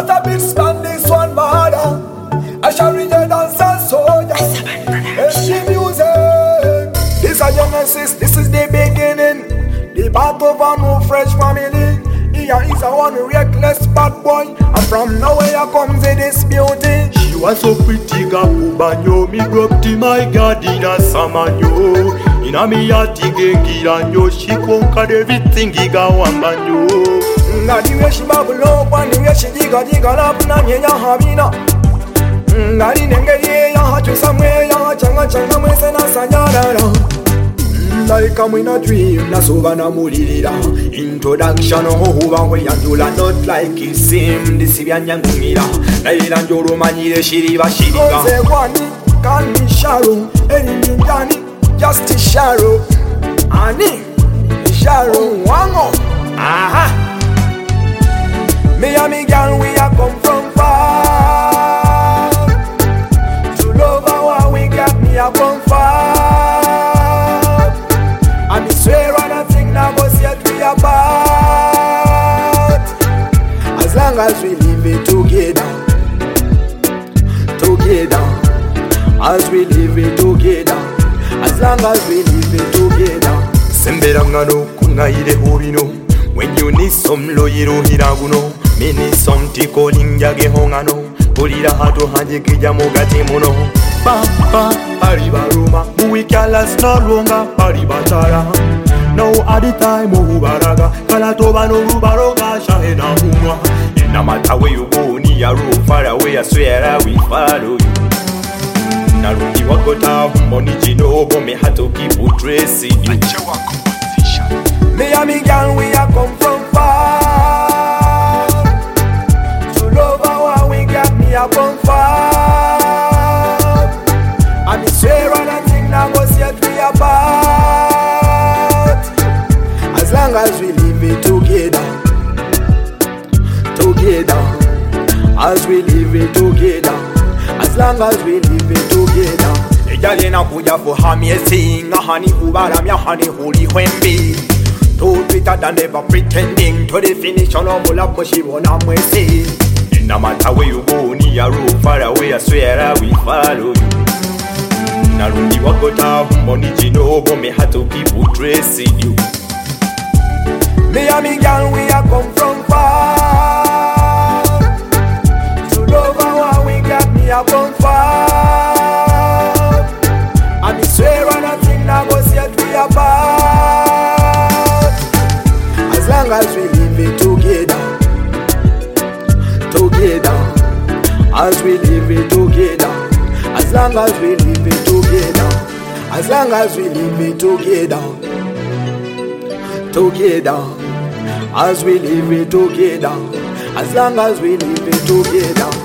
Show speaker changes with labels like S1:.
S1: What a bitch stand this one, mother. I shall read your dance and soldier. The music. This is Genesis, this is the beginning. The birth of a new fresh family. Here is a one reckless bad boy. And from nowhere comes this beauty.
S2: She was so pretty, Gapubanyo. Me broke to my garden as Samanyo. Ina mi yati gengiranyo. She conquered everything, Giga Wambanyo.
S1: Nga the way she bubble up and the way she digga up na nye ya habina. Nga the nenge ye ya hachu samwe ya changa mwese na sanyarara. Like I'm in a dream, na soba na mulirira. Introduction huba we yandula not like it seem. This is yanyangungira. Na ilanjoro manyire shiriba shiriba. Ose wani kani sharo, eni njani just sharo. Ani sharo wango. Aha. Me and me girl, we are come from far. To love how we got me a come far. And me swear on a thing now go set we apart. As long as we live it together. As we live it together. As long as we live it together.
S2: Semberangano kungaire hobino. When you need some loyiro hiraguno. Me need some tiko ninjage hongano. Pulira hatu hanje kija mogati mono. Papa pariba ruma. Muikalas no longer pariba tara. Now at the time ubaraga. Kalatoba no rubaroga shahena humwa. No matter where you go ni a road far away. I swear I will follow you. Narundi wakota money jino. But me had to keep tracing you.
S1: Me and me girl, we are come from far. To love how we got me a come far. And me swear on a thing now go set we apart. As long as we live it together. As we live it together. As long as we live it together. Ejalena kuja for hamieting. Ahani kubara mya hani huli wembi. Too bitter than ever pretending. To the finish on all up but she wanna see.
S2: No matter where you go, ni a road far away. I swear I will follow you. Narundi wakota money jino. But me had to keep tracing you.
S1: Me and me girl, we are come from far. To love how we got me a come far. And me swear on a thing now go set we apart. As long as we live it together. As we live it together. As long as we live it together. As long as we live it together. As we live it together. As long as we live it together.